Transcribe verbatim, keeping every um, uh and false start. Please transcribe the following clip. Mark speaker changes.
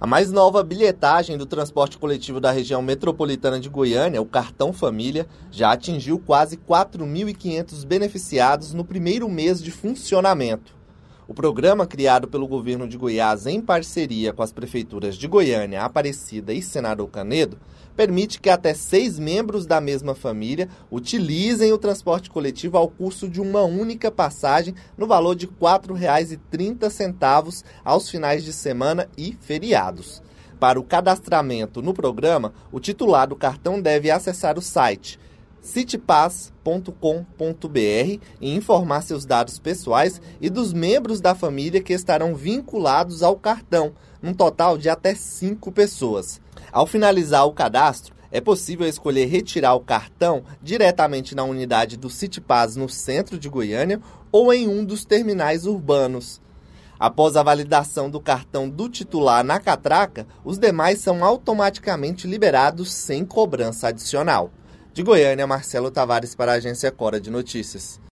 Speaker 1: A mais nova bilhetagem do transporte coletivo da região metropolitana de Goiânia, o Cartão Família, já atingiu quase quatro mil e quinhentos beneficiados no primeiro mês de funcionamento. O programa, criado pelo governo de Goiás em parceria com as prefeituras de Goiânia, Aparecida e Senador Canedo, permite que até seis membros da mesma família utilizem o transporte coletivo ao custo de uma única passagem no valor de quatro reais e trinta centavos aos finais de semana e feriados. Para o cadastramento no programa, o titular do cartão deve acessar o site citipaz ponto com ponto br e informar seus dados pessoais e dos membros da família que estarão vinculados ao cartão, num total de até cinco pessoas. Ao finalizar o cadastro, é possível escolher retirar o cartão diretamente na unidade do Citipaz no centro de Goiânia ou em um dos terminais urbanos. Após a validação do cartão do titular na catraca, os demais são automaticamente liberados sem cobrança adicional. De Goiânia, Marcelo Tavares para a Agência Cora de Notícias.